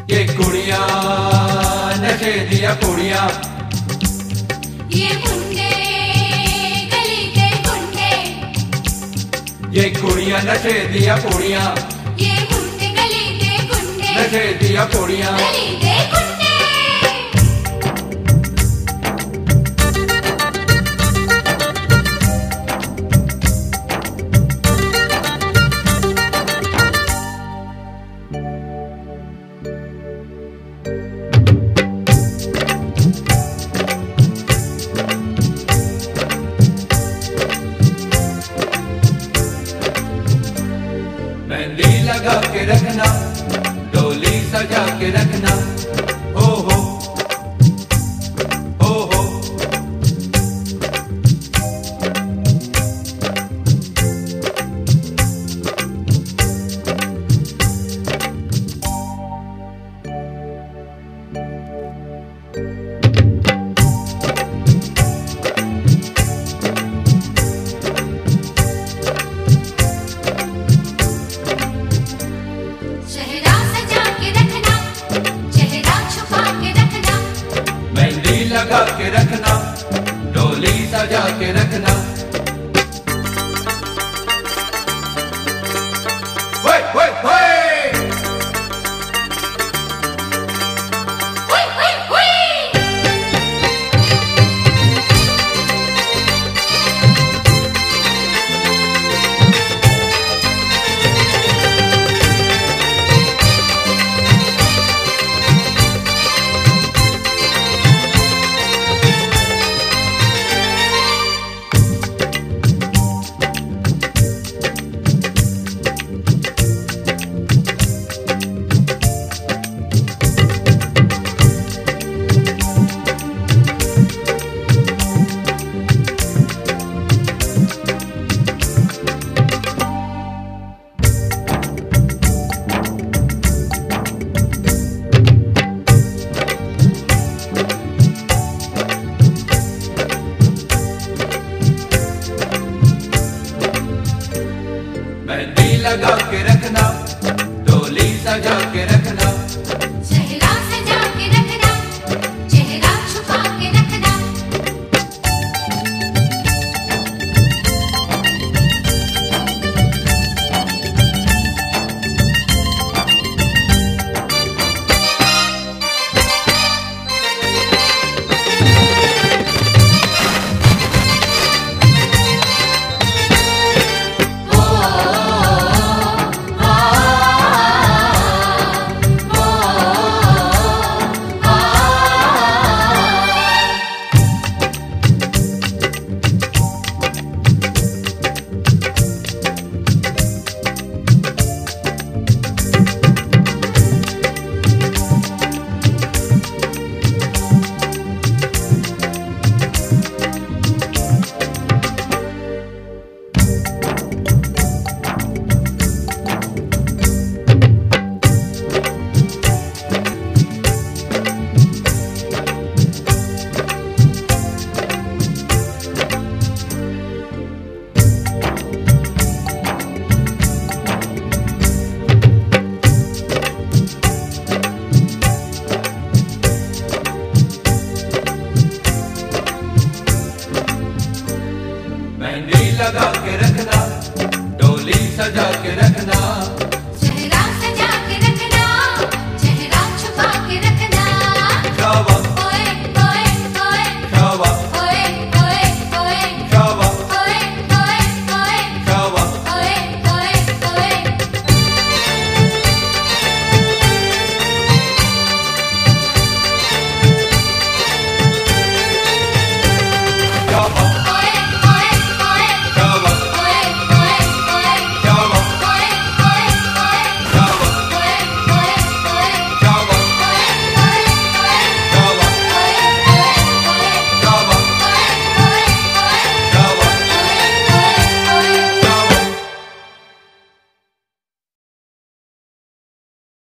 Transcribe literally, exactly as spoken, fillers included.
ये कुड़िया नशे दिया कुड़िया, ये मुंडे गली के गुंडे, ये कुड़िया नशे दिया कुड़िया, ये मुंडे गली के गुंडे, नशे दिया कुड़िया। गली के गुंडे। मेहंदी लगा के रखना, डोली सजा के रखना, हो हो हो हो। चेहरा सजा के रखना, चेहरा छुपा के रखना, मेहंदी लगा के रखना, डोली सजा के रखना। होय होय होय। हुई हुई हुई। मेहंदी लगा के रखना, डोली सजा के रखना।